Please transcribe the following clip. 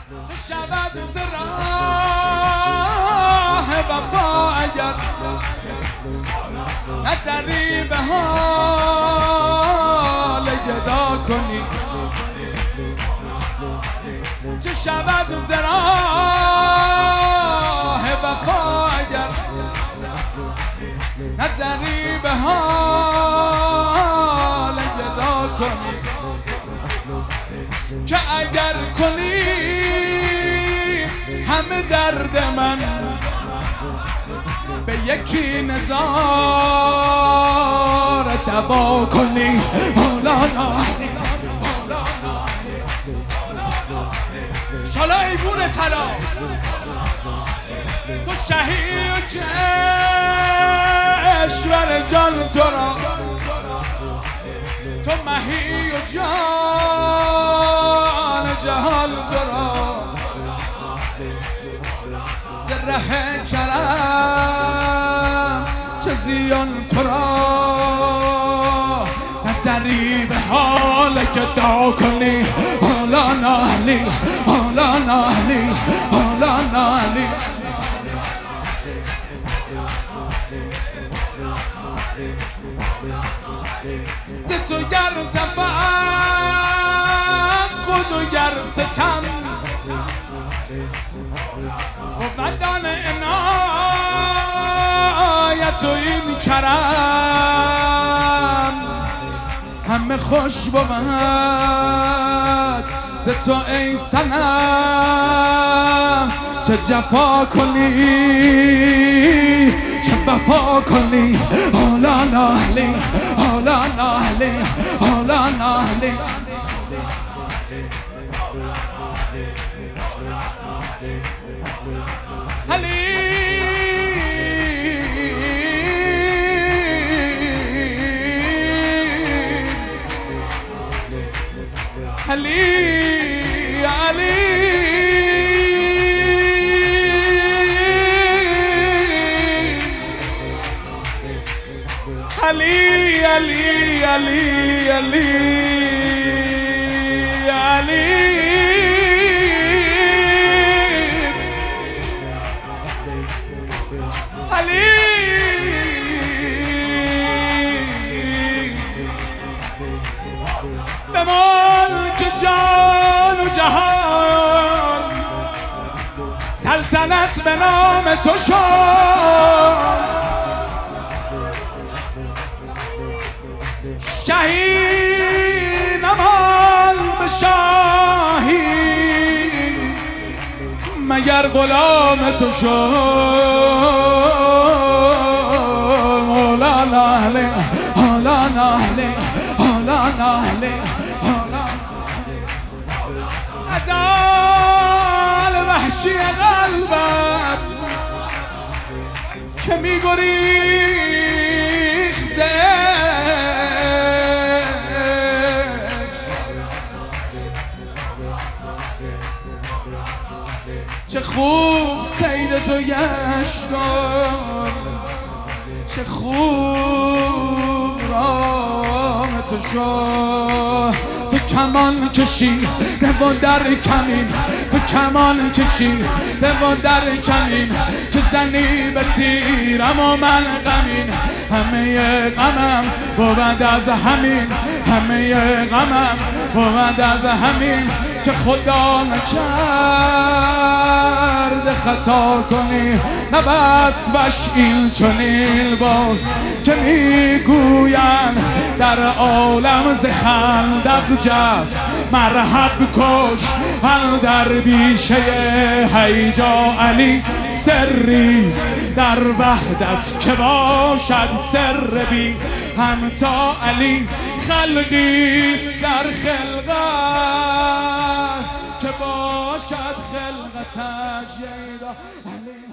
چه شود ز راه وفا اگر نظری به حال گدا کنی. چه شود ز راه وفا اگر نظری به حال گدا کنی. که اگر کنی همه درد من به یکی نظاره دوا کنی. شالا ایگون طلا تو شهی و کشور جان تو را، تو مهی و جان جهان تو را. ز ره کرم چه زیان تو را، نظری به حال گدا کنی. حالا نالی حالا نالی حالا نالی. ز تو گر تفقد و گر ستم قوتان عنایت و این کرم همه خوش بود ز تو ای صنم. چه جفا کنی چه وفا کنی. حالا نالی حالا نالی حالا نالی. علی علی علی علی علی علی علی علی به ملک جان و جهان سلطنت به نام تو شد. شهی نمال به شاهی مگر غلام تو شد. مولانا علی مولانا علی مولانا علی غزال وحشی قلبم که می‌گریخت چه خوب سید تو گشتم، چه خوب راه تو شد. تو کمان کشی و در کمین، تو کمان کشی و در کمین که زنی به تیرم و من غمین. همه غمم بود از همین، همه غمم بود از همین که خدا نکرد خطا کنی. نه بس وش این چنین باش که میگوین در عالم ز خندت جست مرحب کش. هر در بیشه هیجا علی سریست در وحدت که باشد سر بی همتا. علی خلقیست در خلقت که باشد خلقتش ییدا. علی